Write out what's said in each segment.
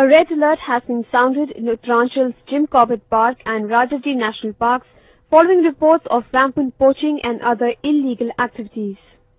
A red alert has been sounded in Uttaranchal's Jim Corbett Park and Rajaji National Parks following reports of rampant poaching and other illegal activities.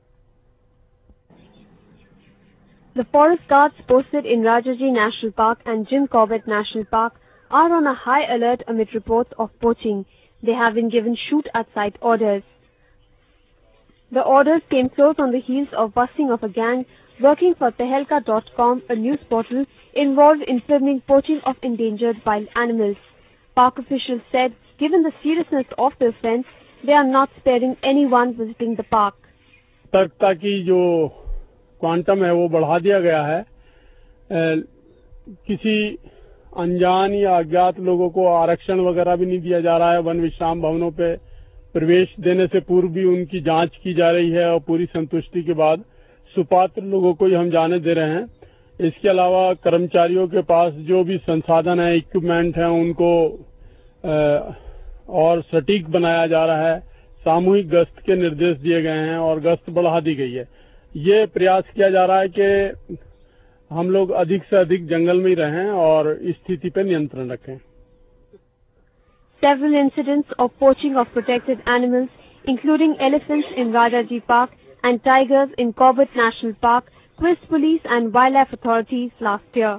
The forest guards posted in Rajaji National Park and Jim Corbett National Park are on a high alert amid reports of poaching. They have been given shoot-at-sight orders. The orders came close on the heels of busting of a gang working for Tehelka.com, a news portal involved in filming poaching of endangered wild animals. Park officials said, given the seriousness of the offence, they are not sparing anyone visiting the park. सतर्कता की जो quantum है वो बढ़ा दिया गया है। किसी अनजान या अज्ञात लोगों को आरक्षण वगैरह भी नहीं दिया जा रहा है। वन विश्राम भवनों पे प्रवेश देने से पूर्व भी उनकी जांच की जा रही है और पूरी संतुष्टि के बाद सुपात्र लोगों को ही हम जाने दे रहे हैं। इसके अलावा कर्मचारियों के पास जो भी संसाधन है, इक्विपमेंट है, उनको और सटीक बनाया जा रहा है। सामूहिक गश्त के निर्देश दिए गए हैं और गश्त बढ़ा दी गई है। ये प्रयास किया जा रहा है कि हम लोग अधिक से अधिक जंगल में ही रहें और इस स्थिति पर नियंत्रण रखें। Several incidents of poaching of protected animals, including elephants in Rajaji Park and tigers in Corbett National Park, quizzed police and wildlife authorities last year.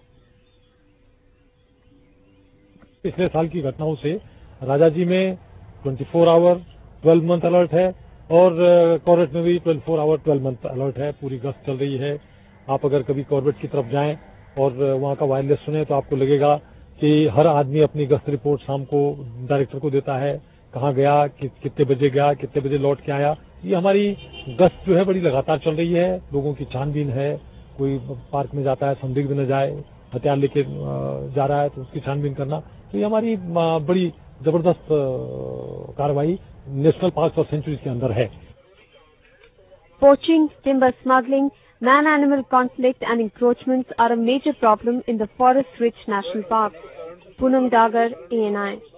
पिछले साल की घटनाओं से राजाजी में 24 आवर 12 मंथ अलर्ट है और कॉर्बेट में भी 24 आवर 12 मंथ अलर्ट है। पूरी गश्त चल रही है। आप अगर कभी कॉर्बेट की तरफ जाएं और वहां का वायरलेस सुने तो आपको लगेगा कि हर आदमी अपनी गश्त रिपोर्ट शाम को डायरेक्टर को देता है, कहाँ गया, कितने बजे गया, कितने बजे लौट के आया। ये हमारी गश्त जो है बड़ी लगातार चल रही है। लोगों की छानबीन है। कोई पार्क में जाता है, संदिग्ध न जाए, हथियार लेके जा रहा है तो उसकी छानबीन करना। तो ये हमारी बड़ी जबरदस्त कार्रवाई नेशनल पार्क और सेंचुरीज के अंदर है। Poaching, timber smuggling, man-animal conflict and encroachments are a major problem in the forest-rich national parks. Poonam Dagar, ANI.